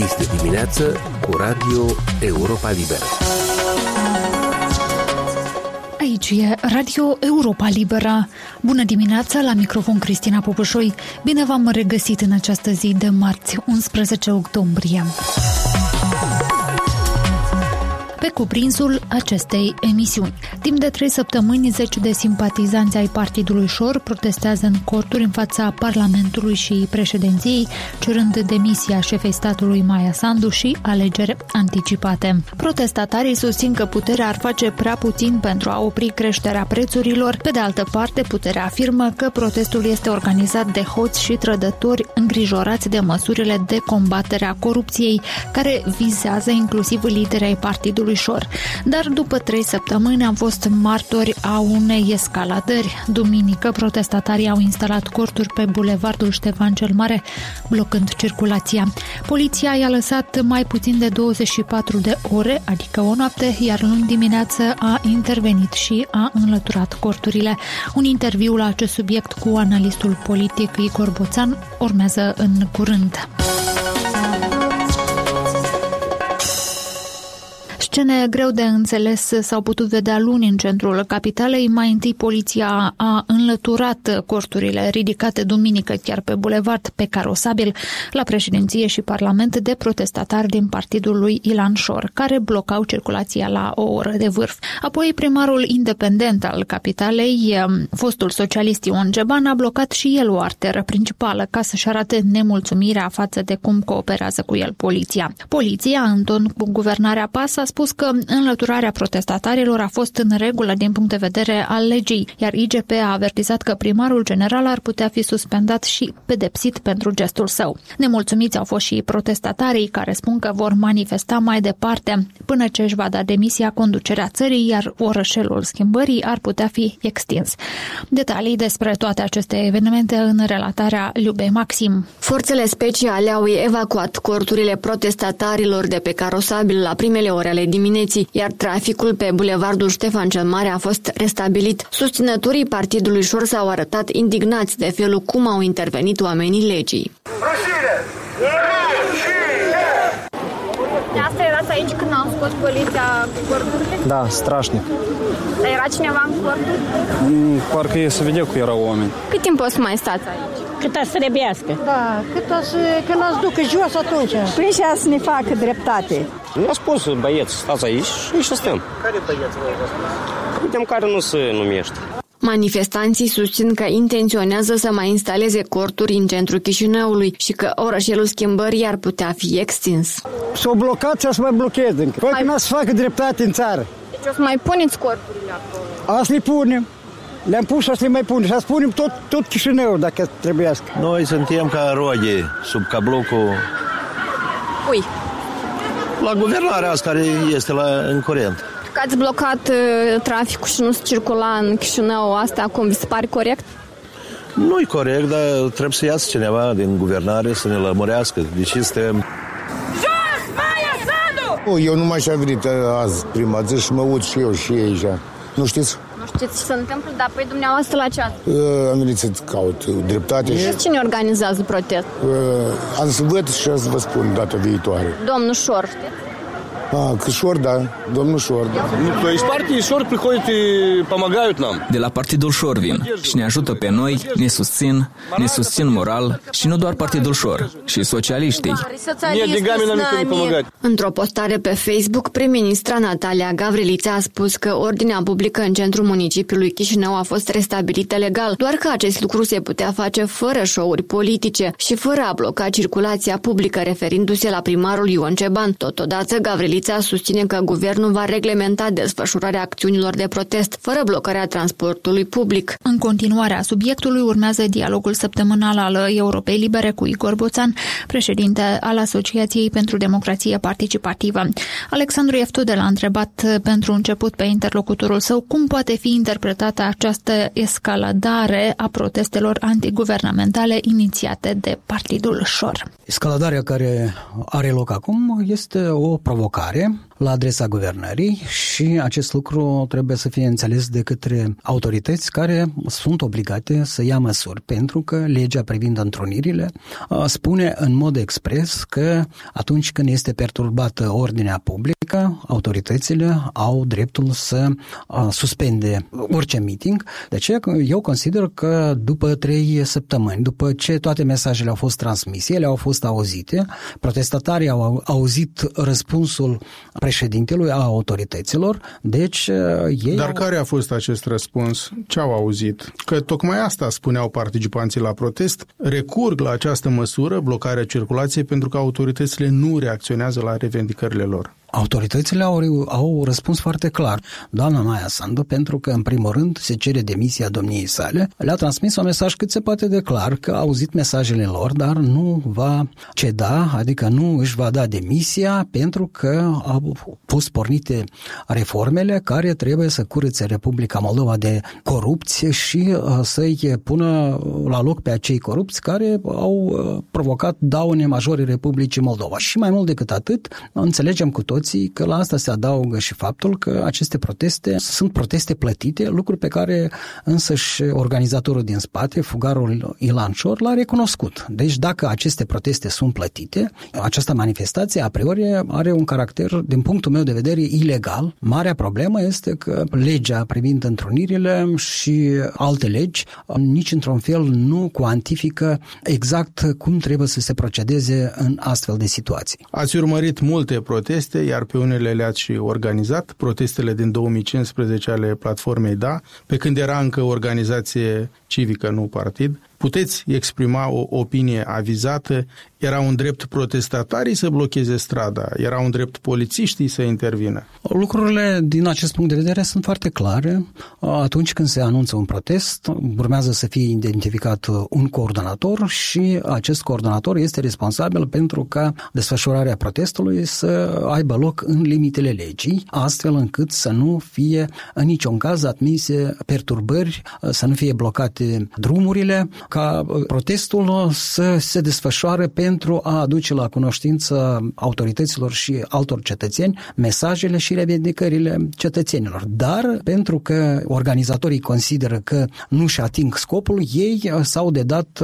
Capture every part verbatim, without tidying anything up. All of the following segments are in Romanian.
Este dimineață cu Radio Europa Liberă. Aici e Radio Europa Liberă. Bună dimineața, la microfon Cristina Popușoi. Bine v-am regăsit în această zi de marți, unsprezece octombrie. Pe cuprinsul acestei emisiuni. Timp de trei săptămâni, zeci de simpatizanți ai Partidului Șor protestează în corturi în fața Parlamentului și președinției, cerând demisia șefei statului Maia Sandu și alegeri anticipate. Protestatarii susțin că puterea ar face prea puțin pentru a opri creșterea prețurilor. Pe de altă parte, puterea afirmă că protestul este organizat de hoți și trădători îngrijorați de măsurile de combatere a corupției, care vizează inclusiv liderii ai Partidului Șor. Dar după trei săptămâni am fost martori a unei escaladări. Duminică, protestatarii au instalat corturi pe bulevardul Ștefan cel Mare, blocând circulația. Poliția i-a lăsat mai puțin de douăzeci și patru de ore, adică o noapte, iar luni dimineață a intervenit și a înlăturat corturile. Un interviu la acest subiect cu analistul politic Igor Boțan urmează în curând. Scene greu de înțeles s-au putut vedea luni în centrul capitalei. Mai întâi, poliția a înlăturat corturile ridicate duminică chiar pe bulevard pe carosabil la președinție și parlament de protestatari din partidul lui Ilan Șor, care blocau circulația la o oră de vârf. Apoi, primarul independent al capitalei, fostul socialist Ion Geban, a blocat și el o arteră principală ca să-și arate nemulțumirea față de cum cooperează cu el poliția. Poliția, în ton cu guvernarea P A S, a spus că înlăturarea protestatarilor a fost în regulă din punct de vedere al legii, iar I G P a avertizat că primarul general ar putea fi suspendat și pedepsit pentru gestul său. Nemulțumiți au fost și protestatarii, care spun că vor manifesta mai departe până ce își va da demisia conducerea țării, iar orășelul schimbării ar putea fi extins. Detalii despre toate aceste evenimente în relatarea Liubei Maxim. Forțele speciale au evacuat corturile protestatarilor de pe carosabil la primele ore ale dimineții, iar traficul pe bulevardul Ștefan cel Mare a fost restabilit. Susținătorii Partidului Șor s-au arătat indignați de felul cum au intervenit oamenii legii. Rușine! Rușine! De asta erați aici când au scos poliția corturile? Da, strașnic. Dar era cineva în corturi? Mm, parcă e să vedea că erau oameni. Cât timp o să mai stați aici? Cât a să trebuiască. Da, cât a să, când ați ducă jos atunci. Păi și a să ne facă dreptate. Nu a spus băieți, stați aici și să stăm. Care băieți vă Uite, care nu se numește. Manifestanții susțin că intenționează să mai instaleze corturi în centrul Chișinăului și că orășelul schimbării ar putea fi extins. S-au blocat și să mai blocheze încă. Păi când să facă dreptate în țară. Deci o să mai puneți corturile acolo? Asta le punem. Le-am pus și asta le mai punem. Și să punem tot, tot Chișinăul dacă trebuiască. Noi suntem ca roade sub cablocul. Ui. La guvernarea asta care este la, în curent. Că ați blocat uh, traficul și nu se circula în Chișinău, asta acum vi se pare corect? Nu-i corect, dar trebuie să iasă cineva din guvernare să ne lămurească. Deci suntem... Jos, Maia Sandu! Eu nu m-aș venit azi prima zi și mă uit și eu și ei aici. Nu știți? Nu știți ce se întâmplă, dar păi dumneavoastră la ce ați? Uh, am venit să caut dreptate. Și cine organizează protest? Uh, am să văd și să vă spun data viitoare. Domnul Șor, știți? А, Шор, да, domnul Шор. Ну, то есть партии Шор приходят и помогают нам. De la Partidul Șor vin și ne ajută pe noi, ne susțin, ne susțin moral și nu doar Partidul Șor, și socialiștii. Într-o postare pe Facebook, prim-ministra Natalia Gavrilița a spus că ordinea publică în centrul municipiului Chișinău a fost restabilită legal, doar că acest lucru se putea face fără show-uri politice și fără a bloca circulația publică, referindu-se la primarul Ion Geban. Totodată, Gavrilița susține că guvernul va reglementa desfășurarea acțiunilor de protest, fără blocarea transportului public. În continuarea subiectului urmează dialogul săptămânal al Europei Libere cu Igor Boțan, președinte al Asociației pentru Democrație Participativă. Alexandru Eftudel a întrebat pentru început pe interlocutorul său cum poate fi interpretată această escaladare a protestelor antiguvernamentale inițiate de Partidul Șor. Escaladarea care are loc acum este o provocare la adresa guvernării și acest lucru trebuie să fie înțeles de către autorități care sunt obligate să ia măsuri, pentru că legea privind întrunirile spune în mod expres că atunci când este perturbată ordinea publică, autoritățile au dreptul să suspende orice meeting. De aceea eu consider că după trei săptămâni, după ce toate mesajele au fost transmise, ele au fost auzite, protestatarii au auzit răspunsul președintelui, a autorităților, deci ei Dar au... care a fost acest răspuns? Ce au auzit? Că tocmai asta spuneau participanții la protest, recurg la această măsură, blocarea circulației, pentru că autoritățile nu reacționează la revendicările lor. Autoritățile au, au răspuns foarte clar. Doamna Maia Sandu, pentru că în primul rând se cere demisia domniei sale, le-a transmis un mesaj cât se poate de clar că a auzit mesajele lor, dar nu va ceda, adică nu își va da demisia pentru că au fost pornite reformele care trebuie să curețe Republica Moldova de corupție și să-i pună la loc pe acei corupți care au provocat daune majore Republicii Moldova. Și mai mult decât atât, înțelegem cu toți că la asta se adaugă și faptul că aceste proteste sunt proteste plătite, lucruri pe care însăși organizatorul din spate, fugarul Ilan Șor, l-a recunoscut. Deci dacă aceste proteste sunt plătite, această manifestație a priori are un caracter, din punctul meu de vedere, ilegal. Marea problemă este că legea privind întrunirile și alte legi nici într-un fel nu cuantifică exact cum trebuie să se procedeze în astfel de situații. Ați urmărit multe proteste, iar pe unele le-ați și organizat, protestele din două mii cincisprezece ale platformei Da, pe când era încă organizație civică, nu partid. Puteți exprima o opinie avizată? Era un drept protestatarii să blocheze strada? Era un drept polițiștii să intervină? Lucrurile din acest punct de vedere sunt foarte clare. Atunci când se anunță un protest, urmează să fie identificat un coordonator și acest coordonator este responsabil pentru ca desfășurarea protestului să aibă loc în limitele legii, astfel încât să nu fie în niciun caz admise perturbări, să nu fie blocate drumurile, ca protestul să se desfășoare pentru a aduce la cunoștință autorităților și altor cetățeni mesajele și revendicările cetățenilor. Dar pentru că organizatorii consideră că nu și ating scopul, ei s-au dedat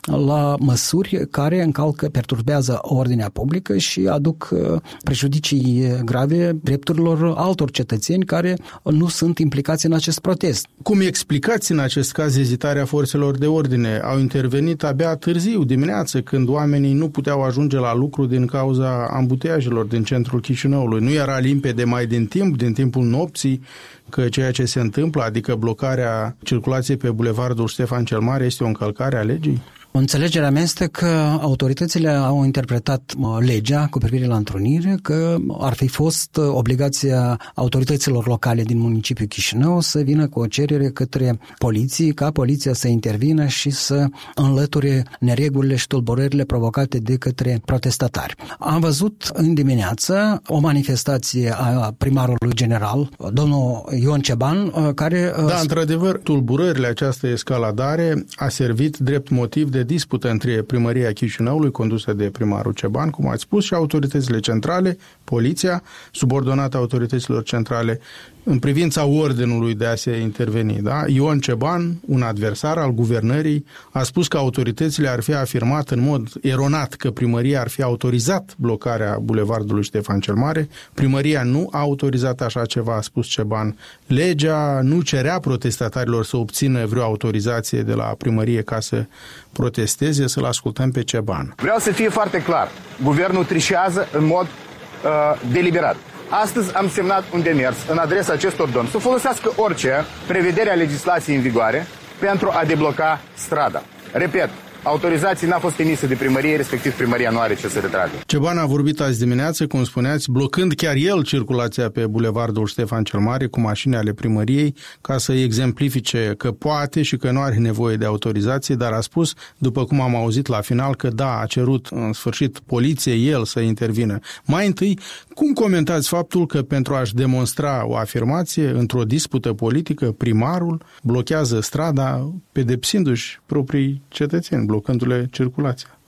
la măsuri care încalcă, perturbează ordinea publică și aduc prejudicii grave drepturilor altor cetățeni care nu sunt implicați în acest protest. Cum explicați în acest caz ezitarea forțelor de ordine? Au intervenit abia târziu, dimineață, când oamenii nu puteau ajunge la lucru din cauza ambuteiajelor din centrul Chișinăului. Nu era limpede mai din timp, din timpul nopții, că ceea ce se întâmplă, adică blocarea circulației pe bulevardul Ștefan cel Mare, este o încălcare a legii? Înțelegerea mea este că autoritățile au interpretat legea cu privire la întrunire, că ar fi fost obligația autorităților locale din municipiul Chișinău să vină cu o cerere către poliție, ca poliția să intervină și să înlăture neregulile și tulburările provocate de către protestatari. Am văzut în dimineață o manifestație a primarului general, domnul Ion Ceban, care... Da, într-adevăr, tulburările, această escaladare a servit drept motiv de dispută între primăria Chișinăului, condusă de primarul Ceban, cum ați spus, și autoritățile centrale, poliția, subordonată autorităților centrale, în privința ordinului de a se interveni. Da? Ion Ceban, un adversar al guvernării, a spus că autoritățile ar fi afirmat în mod eronat că primăria ar fi autorizat blocarea bulevardului Ștefan cel Mare. Primăria nu a autorizat așa ceva, a spus Ceban. Legea nu cerea protestatarilor să obțină vreo autorizație de la primărie ca să protesteze, să-l ascultăm pe Ceban. Vreau să fie foarte clar. Guvernul trișează în mod uh, deliberat. Astăzi am semnat un demers în adresa acestor domni să folosească orice prevedere a legislației în vigoare pentru a debloca strada. Repet, autorizații n-a fost emisă de primărie, respectiv primăria nu are ce să retragă. Ceban a vorbit azi dimineață, cum spuneați, blocând chiar el circulația pe bulevardul Ștefan cel Mare cu mașini ale primăriei ca să exemplifice că poate și că nu are nevoie de autorizație, dar a spus, după cum am auzit la final, că da, a cerut în sfârșit poliției el să intervină. Mai întâi, cum comentați faptul că pentru a-și demonstra o afirmație într-o dispută politică, primarul blochează strada pedepsindu-și proprii cetățeni, blocându-le circulația?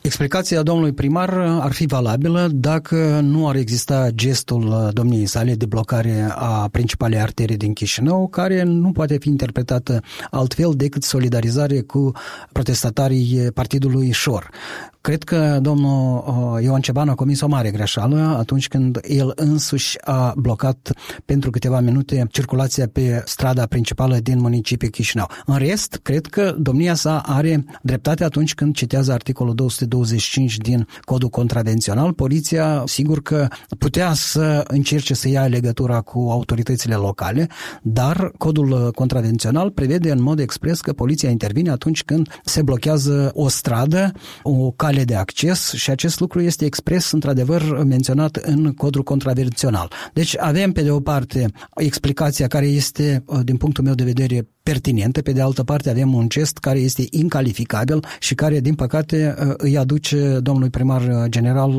Explicația domnului primar ar fi valabilă dacă nu ar exista gestul domniei sale de blocare a principalei arterii din Chișinău, care nu poate fi interpretată altfel decât solidarizare cu protestatarii Partidului Șor. Cred că domnul Ioan Ceban a comis o mare greșeală atunci când el însuși a blocat pentru câteva minute circulația pe strada principală din municipiul Chișinău. În rest, cred că domnia sa are dreptate atunci când citează articolul două sute douăzeci și cinci din Codul Contravențional. Poliția, sigur că putea să încerce să ia legătura cu autoritățile locale, dar Codul Contravențional prevede în mod expres că poliția intervine atunci când se blochează o stradă, o cale de acces și acest lucru este expres, într-adevăr, menționat în Codul Contravențional. Deci avem, pe de o parte, explicația care este, din punctul meu de vedere, pertinentă, pe de altă parte avem un gest care este incalificabil și care, din păcate, îi aduce domnului primar general,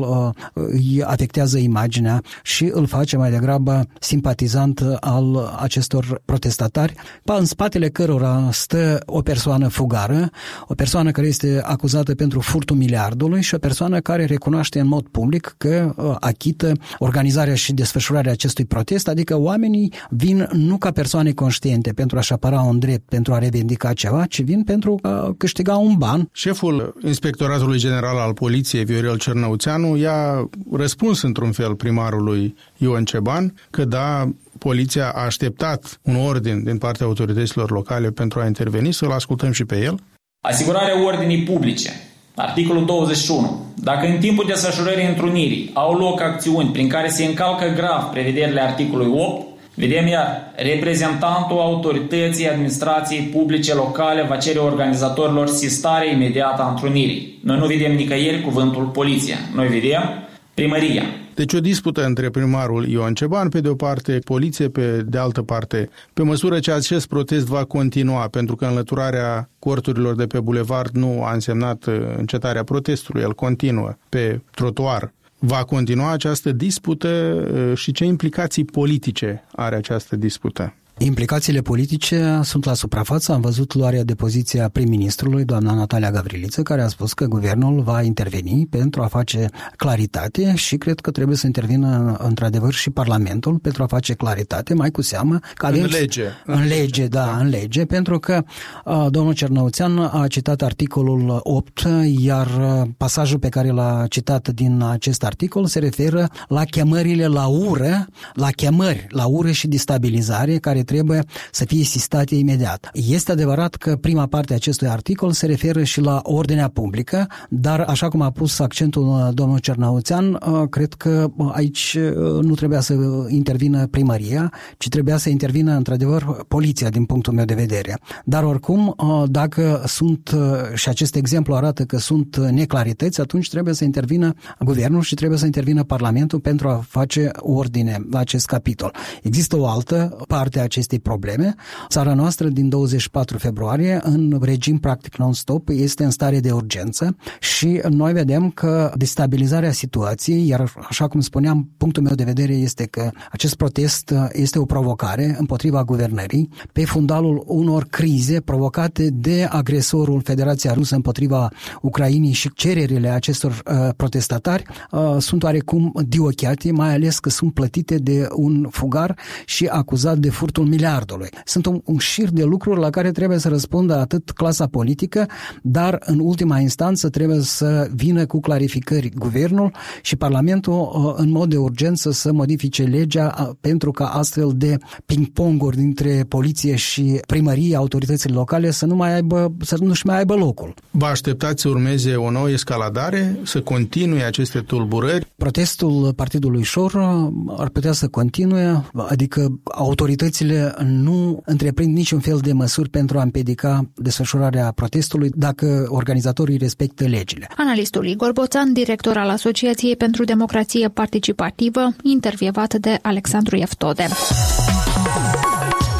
îi afectează imaginea și îl face mai degrabă simpatizant al acestor protestatari, în spatele cărora stă o persoană fugară, o persoană care este acuzată pentru furtul miliardului și o persoană care recunoaște în mod public că achită organizarea și desfășurarea acestui protest, adică oamenii vin nu ca persoane conștiente pentru a-și apăra un drept, pentru a revendica ceva, ci vin pentru a câștiga un ban. Șeful Inspectoratului General al Poliției, Viorel Cernăuțeanu, i-a răspuns într-un fel primarului Ioan Ceban că da, poliția a așteptat un ordin din partea autorităților locale pentru a interveni, să-l ascultăm și pe el. Asigurarea ordinii publice. Articolul douăzeci și unu. Dacă în timpul desfășurării întrunirii au loc acțiuni prin care se încalcă grav prevederile articolului opt, vedem iar, reprezentantul autorității administrației publice locale va cere organizatorilor sistarea imediată a întrunirii. Noi nu vedem nicăieri cuvântul poliția. Noi vedem primăria. Deci o dispută între primarul Ioan Ceban, pe de o parte, poliție, pe de altă parte, pe măsură ce acest protest va continua, pentru că înlăturarea corturilor de pe bulevard nu a însemnat încetarea protestului, el continuă pe trotuar. Va continua această dispută și ce implicații politice are această dispută? Implicațiile politice sunt la suprafață. Am văzut luarea de poziție a prim-ministrului, doamna Natalia Gavriliță, care a spus că guvernul va interveni pentru a face claritate și cred că trebuie să intervină într-adevăr și Parlamentul pentru a face claritate, mai cu seamă că avem... În lege. În lege, da, da, în lege, pentru că uh, domnul Cernăuțean a citat articolul opt, iar pasajul pe care l-a citat din acest articol se referă la chemările la ură, la chemări la ură și destabilizare, care trebuie să fie sistate imediat. Este adevărat că prima parte a acestui articol se referă și la ordinea publică, dar așa cum a pus accentul domnul Cernăuțean, cred că aici nu trebuia să intervină primăria, ci trebuia să intervină într-adevăr poliția din punctul meu de vedere. Dar oricum, dacă sunt, și acest exemplu arată că sunt neclarități, atunci trebuie să intervină guvernul și trebuie să intervină Parlamentul pentru a face ordine la acest capitol. Există o altă parte a acestei probleme. Țara noastră din douăzeci și patru februarie, în regim practic non-stop, este în stare de urgență și noi vedem că destabilizarea situației, iar așa cum spuneam, punctul meu de vedere este că acest protest este o provocare împotriva guvernării pe fundalul unor crize provocate de agresorul Federația Rusă împotriva Ucrainei și cererile acestor uh, protestatari uh, sunt oarecum diochiate, mai ales că sunt plătite de un fugar și acuzat de furtul miliardului. Sunt un, un șir de lucruri la care trebuie să răspundă atât clasa politică, dar în ultima instanță trebuie să vină cu clarificări guvernul și Parlamentul în mod de urgență să modifice legea pentru ca astfel de ping-ponguri dintre poliție și primărie, autoritățile locale să nu mai aibă, să nu-și mai aibă locul. Vă așteptați să urmeze o nouă escaladare, să continue aceste tulburări? Protestul Partidului Șor ar putea să continue, adică autoritățile nu întreprind niciun fel de măsuri pentru a împiedica desfășurarea protestului dacă organizatorii respectă legile. Analistul Igor Boțan, director al Asociației pentru Democrație Participativă, intervievat de Alexandru Eftode.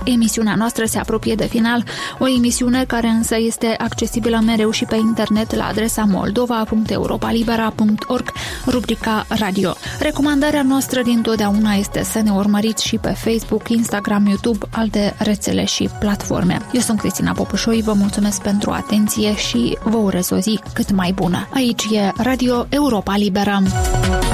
emisiunea noastră se apropie de final, o emisiune care însă este accesibilă mereu și pe internet la adresa moldova punct europalibera punct org, rubrica radio. Recomandarea noastră dintotdeauna este să ne urmăriți și pe Facebook, Instagram, YouTube, alte rețele și platforme. Eu sunt Cristina Popușoi, vă mulțumesc pentru atenție și vă urez o zi cât mai bună. Aici e Radio Europa Liberă.